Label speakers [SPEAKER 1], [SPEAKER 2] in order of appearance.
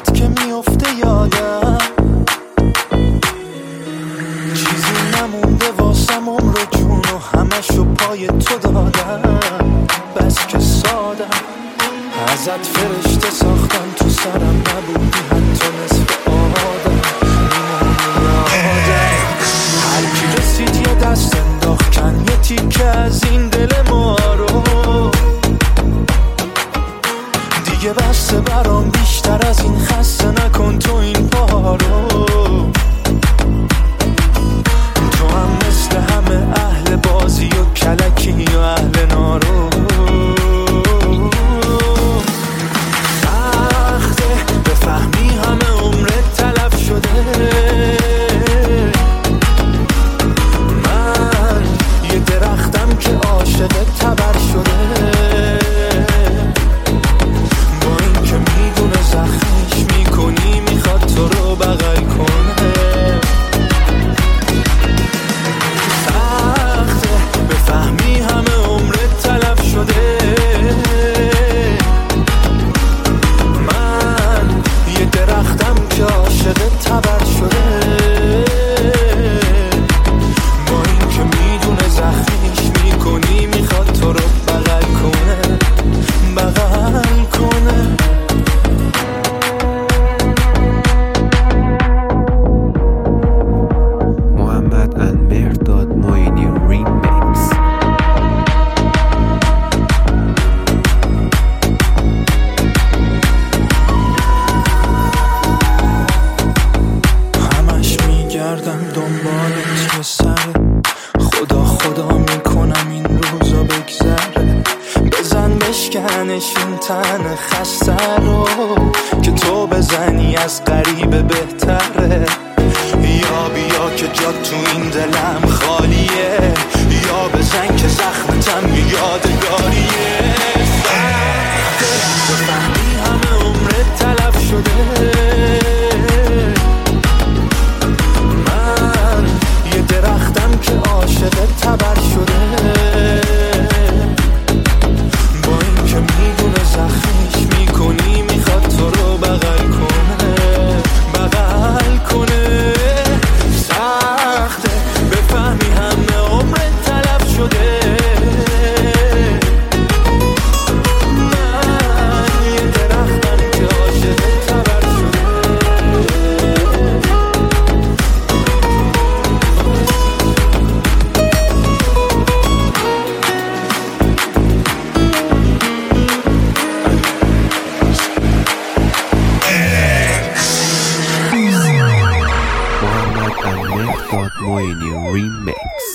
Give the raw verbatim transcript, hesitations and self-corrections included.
[SPEAKER 1] حرفات که میفته یادم، چیزی نمونده واسم عمر و جون و همشو پای تو دادم. بس که سادم ازت فرشته ساختم، تو سرم نبودی حتی نصف آدم. هر کی رسید یه دست انداخت کن یه تیکه از این دل ما رو، دیگه بسته برام بیشتر از این خسته نکن تو این پا رو. تو هم مثل همه اهل بازی و کلکی و اهل نارو. سخته بفهمی همه عمرت تلف شده، من یه درختم که عاشق تبر شده. با این که میدونه زخمش میکنی میخواد تو رو بغل کنه. سخته بفهمی همه عمرت تلف شده، من یه درختم که عاشق تبر شده. با این که میدونه زخمش میکنی میخواد تو رو بغل کنه، بغل کنه.
[SPEAKER 2] محمد and مهرداد معینی ریمیکس.
[SPEAKER 1] همش میگردم دنبالت یه سره، خدا خدا میکنم این روزا بگذره. بزن بشکنش این تن خسته رو، که تو بزنی از غریبه بهتره. یا بیا که جا تو این دلم خالیه، یا بزن که زخمتم یادگاریه. سخته بفهمی همه عمرت تلف شده، من یه درختم که عاشق تبر شده. با این که میدونه زخمش میکنی میخواد تو رو بغل کنه، بغل کنه. سخته بفهمی همه عمرت تلف شده، من یه درختم که عاشق تبر شده.
[SPEAKER 2] محمد and مهرداد معینی ریمیکس.